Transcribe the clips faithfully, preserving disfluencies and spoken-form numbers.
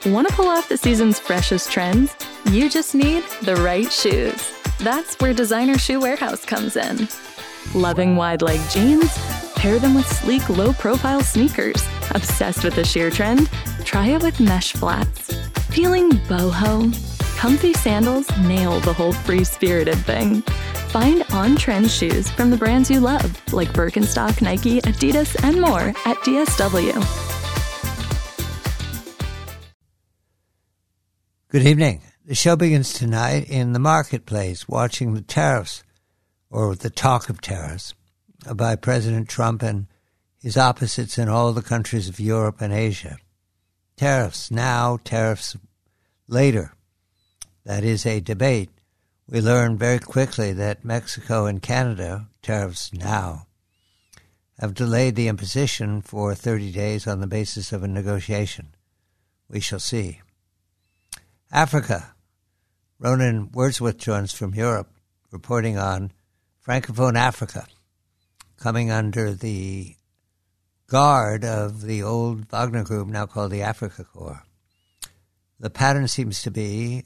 Want to pull off the season's freshest trends? You just need the right shoes. That's where Designer Shoe Warehouse comes in. Loving wide-leg jeans? Pair them with sleek, low-profile sneakers. Obsessed with the sheer trend? Try it with mesh flats. Feeling boho? Comfy sandals nail the whole free-spirited thing. Find on-trend shoes from the brands you love, like Birkenstock, Nike, Adidas, and more at D S W. Good evening. The show begins tonight in the marketplace, watching the tariffs, or the talk of tariffs, by President Trump and his opposites in all the countries of Europe and Asia. Tariffs now, tariffs later. That is a debate. We learned very quickly that Mexico and Canada, tariffs now, have delayed the imposition for thirty days on the basis of a negotiation. We shall see. Africa. Ronan Wordsworth joins from Europe, reporting on Francophone Africa, coming under the guard of the old Wagner group, now called the Africa Corps. The pattern seems to be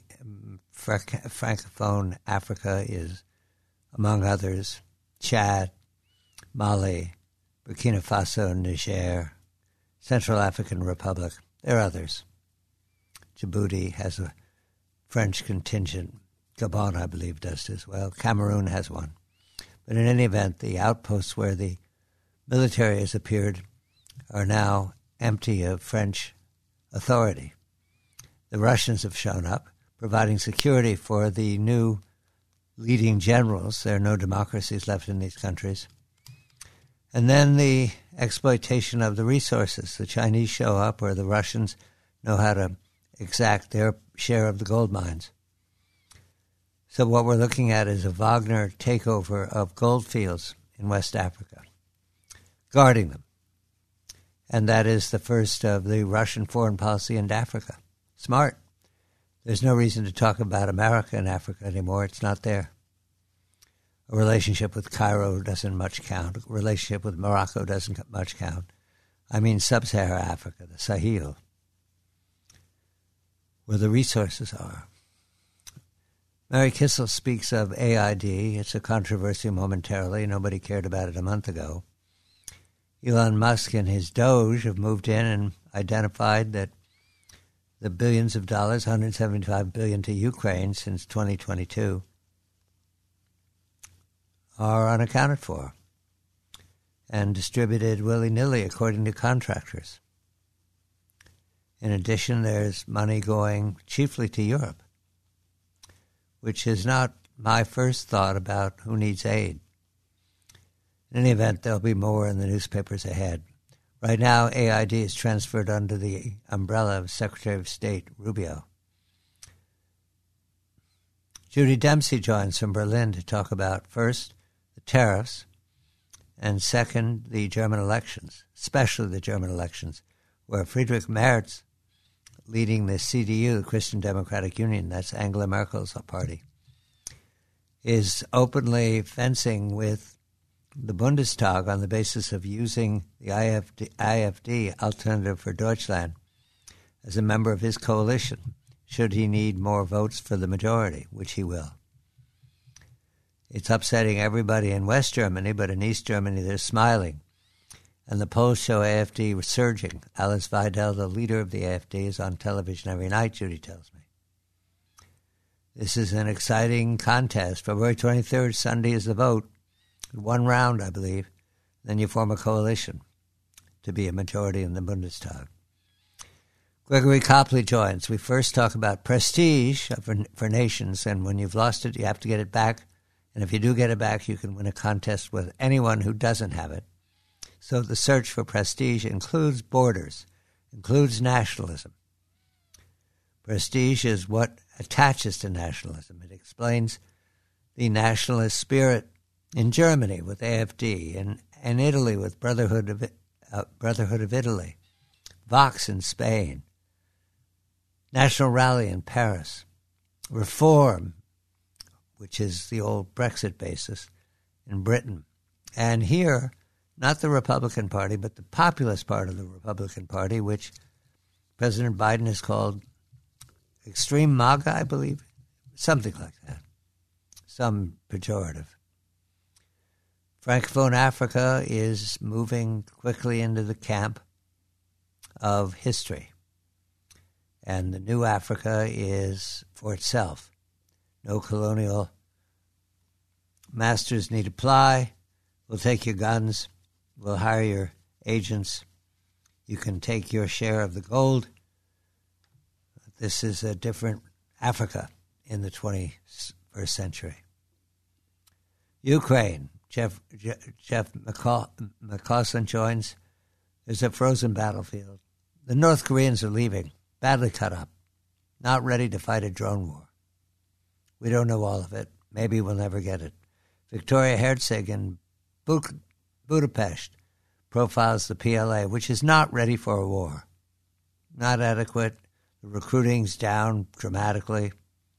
Francophone Africa is, among others, Chad, Mali, Burkina Faso, Niger, Central African Republic. There are others. Djibouti has a French contingent. Gabon, I believe, does as well. Cameroon has one. But in any event, the outposts where the military has appeared are now empty of French authority. The Russians have shown up, providing security for the new leading generals. There are no democracies left in these countries. And then the exploitation of the resources. The Chinese show up, or the Russians know how to exact their share of the gold mines. So what we're looking at is a Wagner takeover of gold fields in West Africa, guarding them. And that is the first of the Russian foreign policy in Africa. Smart. There's no reason to talk about America in Africa anymore. It's not there. A relationship with Cairo doesn't much count. A relationship with Morocco doesn't much count. I mean sub-Saharan Africa, the Sahel, where the resources are. Mary Kissel speaks of A I D. It's a controversy momentarily. Nobody cared about it a month ago. Elon Musk and his Doge have moved in and identified that the billions of dollars, one hundred seventy-five billion dollars to Ukraine since twenty twenty-two, are unaccounted for and distributed willy-nilly according to contractors. In addition, there's money going chiefly to Europe, which is not my first thought about who needs aid. In any event, there'll be more in the newspapers ahead. Right now, A I D is transferred under the umbrella of Secretary of State Rubio. Judy Dempsey joins from Berlin to talk about, first, the tariffs, and second, the German elections, especially the German elections, where Friedrich Merz, leading the C D U, the Christian Democratic Union, that's Angela Merkel's party, is openly fencing with the Bundestag on the basis of using the I F D, I F D, Alternative for Deutschland, as a member of his coalition, should he need more votes for the majority, which he will. It's upsetting everybody in West Germany, but in East Germany they're smiling. And the polls show A F D resurging. Alice Weidel, the leader of the A F D, is on television every night, Judy tells me. This is an exciting contest. February twenty-third, Sunday is the vote. One round, I believe. Then you form a coalition to be a majority in the Bundestag. Gregory Copley joins. We first talk about prestige for, for nations, and when you've lost it, you have to get it back. And if you do get it back, you can win a contest with anyone who doesn't have it. So the search for prestige includes borders, includes nationalism. Prestige is what attaches to nationalism. It explains the nationalist spirit in Germany with A F D, and in Italy with Brotherhood of uh, Brotherhood of Italy, Vox in Spain, National Rally in Paris, Reform, which is the old Brexit basis, in Britain. And here, not the Republican Party, but the populist part of the Republican Party, which President Biden is called extreme MAGA, I believe, something like that, some pejorative. Francophone Africa is moving quickly into the camp of history. And the new Africa is for itself. No colonial masters need apply. We'll take your guns. We'll hire your agents. You can take your share of the gold. This is a different Africa in the twenty-first century. Ukraine. Jeff, Jeff McCausland joins. There's a frozen battlefield. The North Koreans are leaving, badly cut up, not ready to fight a drone war. We don't know all of it. Maybe we'll never get it. Victoria Herzog in Bu- Budapest profiles the P L A, which is not ready for a war. Not adequate. The recruiting's down dramatically.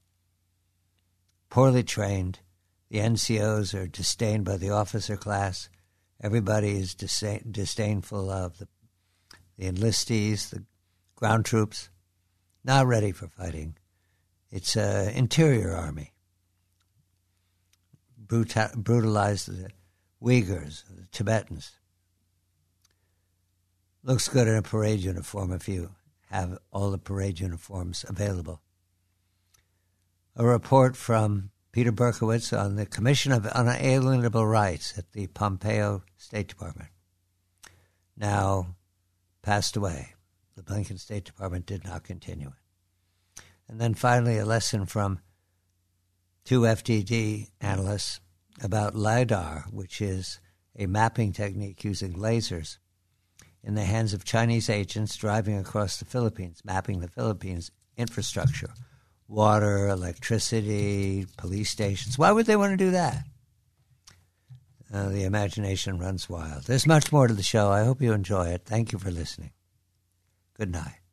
Poorly trained. The N C Os are disdained by the officer class. Everybody is disdain- disdainful of the, the enlistees, the ground troops. Not ready for fighting. It's an interior army. Brutal- brutalized the Uyghurs, the Tibetans. Looks good in a parade uniform if you have all the parade uniforms available. A report from Peter Berkowitz on the Commission of Unalienable Rights at the Pompeo State Department. Now passed away. The Blinken State Department did not continue it. And then finally a lesson from two F D D analysts about LiDAR, which is a mapping technique using lasers in the hands of Chinese agents driving across the Philippines, mapping the Philippines infrastructure. Water, electricity, police stations. Why would they want to do that? Uh, the imagination runs wild. There's much more to the show. I hope you enjoy it. Thank you for listening. Good night.